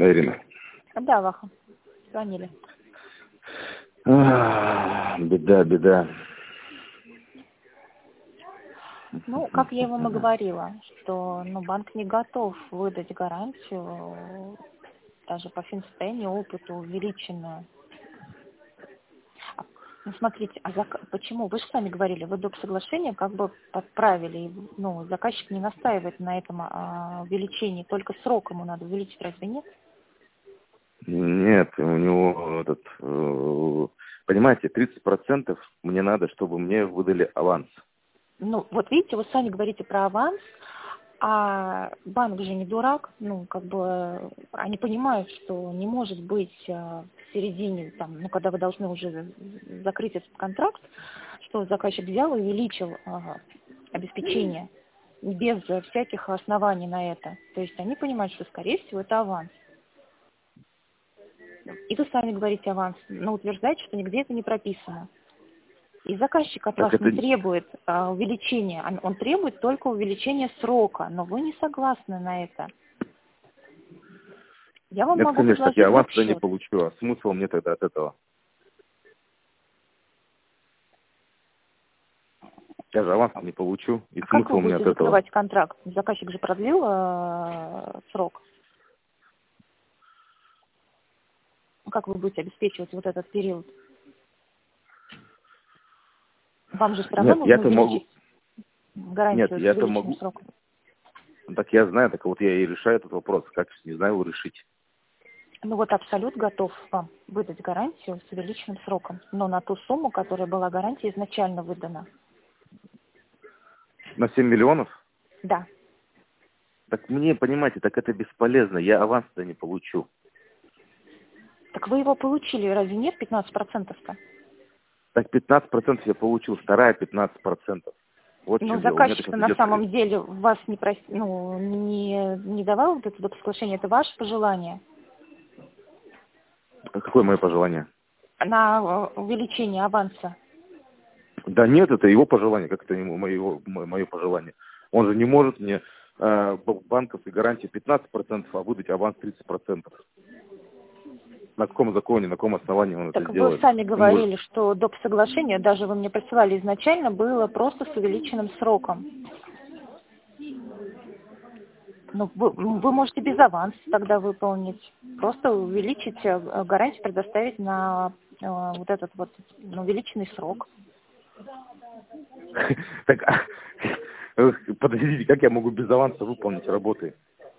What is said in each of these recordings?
Ирина. Да, Ваха. Звонили. Беда. Ну, как я вам и говорила, что банк не готов выдать гарантию даже по финстоянию опыту увеличенную. Ну, смотрите, почему? Вы же сами говорили, вы доп. Соглашения как бы подправили. Заказчик не настаивает на этом увеличении, только срок ему надо увеличить, разве нет? Нет, у него понимаете, 30% мне надо, чтобы мне выдали аванс. Ну, вот видите, вы сами говорите про аванс, а банк же не дурак, они понимают, что не может быть в середине, когда вы должны уже закрыть этот контракт, что заказчик взял и увеличил обеспечение без всяких оснований на это. То есть они понимают, что, скорее всего, это аванс. И вы сами говорите аванс, но утверждаете, что нигде это не прописано. И заказчик от вас не требует увеличения, он требует только увеличения срока, но вы не согласны на это. Я вам могу конечно, предложить я аванс счет. не получу, а смысл мне тогда от этого? Я же аванс не получу, и Как смысл вы мне от будете этого? закрывать контракт? Заказчик же продлил срок. Как вы будете обеспечивать вот этот период? Вам же все равно нужно увеличить гарантию с увеличенным сроком. Так я знаю, так вот я и решаю этот вопрос. Как, не знаю, его решить. Абсолют готов вам выдать гарантию с увеличенным сроком, но на ту сумму, которая была гарантия изначально выдана. На 7 миллионов? Да. Так мне, понимаете, так это бесполезно. Я аванс-то не получу. Так вы его получили, разве нет 15%-то? Так 15% я получил, вторая 15%. Вот Но чем заказчик на самом деле вас не давал вот это соглашение, это ваше пожелание? Какое мое пожелание? На увеличение аванса. Да нет, это его пожелание, как это мое пожелание. Он же не может мне банковской гарантии 15%, а выдать аванс 30%. На каком законе, на каком основании он это делает? Так вы сами говорили, что доп. Соглашение, даже вы мне присылали изначально, было просто с увеличенным сроком. Вы можете без аванса тогда выполнить. Просто увеличить гарантию, предоставить на вот этот увеличенный срок. Так, подождите, как я могу без аванса выполнить работы?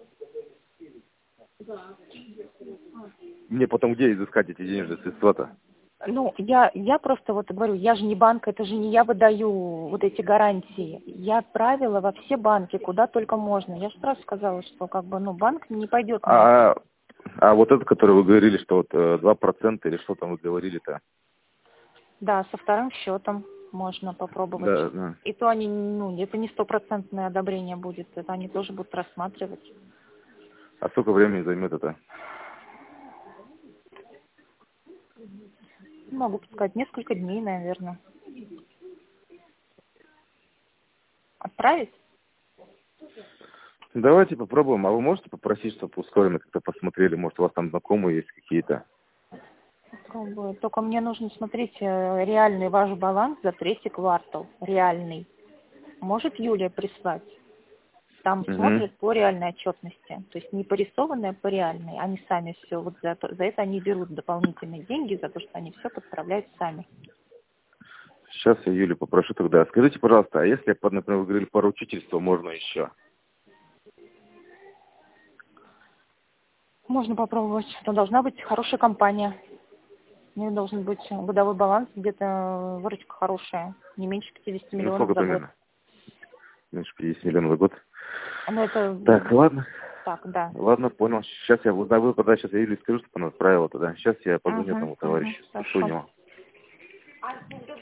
Мне потом где изыскать эти денежные средства-то? Я просто говорю, я же не банк, это же не я выдаю вот эти гарантии. Я правила во все банки, куда только можно. Я же сразу сказала, что банк не пойдет на это. А вот это, который вы говорили, что 2% или что там вы говорили-то? Да, со вторым счетом можно попробовать. Да. И то они, это не 100% одобрение будет, это они тоже будут рассматривать. А сколько времени займет это? Могу сказать, несколько дней, наверное. Отправить? Давайте попробуем. А вы можете попросить, чтобы ускоренно как-то посмотрели? Может, у вас там знакомые есть какие-то? Только мне нужно смотреть реальный ваш баланс за 3-й квартал. Реальный. Может Юлия прислать? Там смотрят по реальной отчетности. То есть не порисованная, а по реальной. Они сами все. За это они берут дополнительные деньги, за то, что они все подправляют сами. Сейчас я Юлю попрошу тогда. Скажите, пожалуйста, а если, например, вы говорили, поручительство можно еще? Можно попробовать. Это должна быть хорошая компания. У нее должен быть годовой баланс, где-то выручка хорошая. Не меньше 50 миллионов сколько за год. примерно? Меньше 50 миллионов за год? Это... Так, ладно. Так, да. Ладно, понял. Сейчас я узнаю, тогда сейчас я Юле скажу, чтобы она отправила тогда. Сейчас я позвоню тому товарищу, спрошу у него.